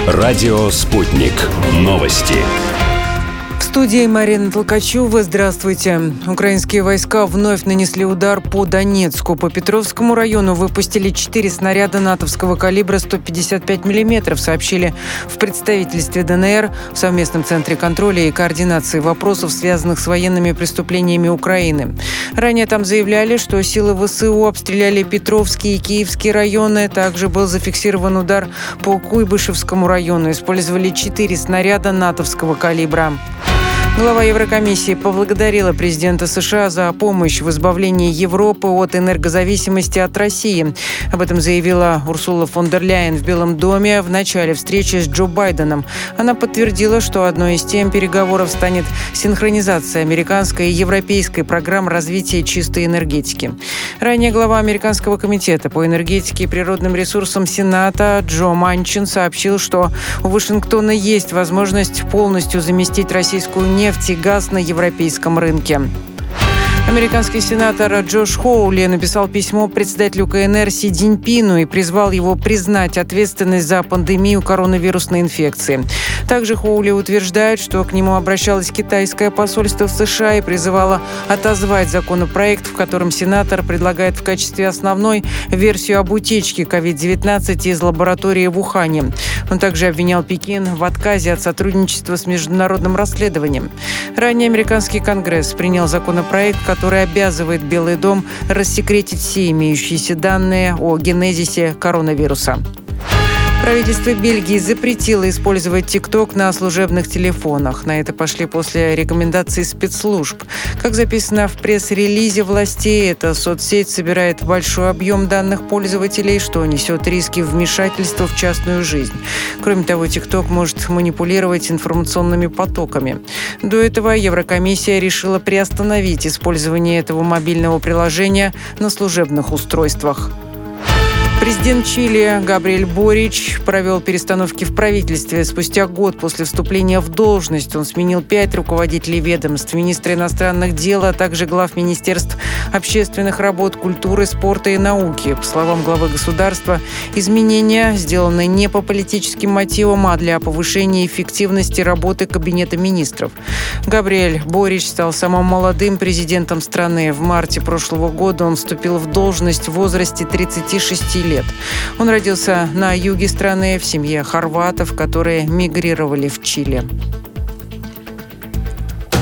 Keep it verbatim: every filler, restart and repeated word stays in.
Радио «Спутник». Новости. В студии Марина Толкачева. Здравствуйте. Украинские войска вновь нанесли удар по Донецку. По Петровскому району выпустили четыре снаряда натовского калибра сто пятьдесят пять миллиметров, сообщили в представительстве ДНР в совместном центре контроля и координации вопросов, связанных с военными преступлениями Украины. Ранее там заявляли, что силы ВСУ обстреляли Петровский и Киевский районы. Также был зафиксирован удар по Куйбышевскому району. Использовали четыре снаряда натовского калибра. Глава Еврокомиссии поблагодарила президента США за помощь в избавлении Европы от энергозависимости от России. Об этом заявила Урсула фон дер Ляйен в Белом доме в начале встречи с Джо Байденом. Она подтвердила, что одной из тем переговоров станет синхронизация американской и европейской программ развития чистой энергетики. Ранее глава Американского комитета по энергетике и природным ресурсам Сената Джо Манчин сообщил, что у Вашингтона есть возможность полностью заместить российскую нефть нефть и газ на европейском рынке. Американский сенатор Джош Хоули написал письмо председателю КНР Си Цзиньпину и призвал его признать ответственность за пандемию коронавирусной инфекции. Также Хоули утверждает, что к нему обращалось китайское посольство в США и призывало отозвать законопроект, в котором сенатор предлагает в качестве основной версию об утечке ковид девятнадцать из лаборатории в Ухане. Он также обвинял Пекин в отказе от сотрудничества с международным расследованием. Ранее американский Конгресс принял законопроект, который обязывает Белый дом рассекретить все имеющиеся данные о генезисе коронавируса. Правительство Бельгии запретило использовать ТикТок на служебных телефонах. На это пошли после рекомендаций спецслужб. Как записано в пресс-релизе властей, эта соцсеть собирает большой объем данных пользователей, что несет риски вмешательства в частную жизнь. Кроме того, ТикТок может манипулировать информационными потоками. До этого Еврокомиссия решила приостановить использование этого мобильного приложения на служебных устройствах. Президент Чили Габриэль Борич провел перестановки в правительстве. Спустя год после вступления в должность он сменил пять руководителей ведомств, министра иностранных дел, а также глав министерств общественных работ, культуры, спорта и науки. По словам главы государства, изменения сделаны не по политическим мотивам, а для повышения эффективности работы Кабинета министров. Габриэль Борич стал самым молодым президентом страны. В марте прошлого года он вступил в должность в возрасте тридцати шести лет. Он родился на юге страны в семье хорватов, которые мигрировали в Чили.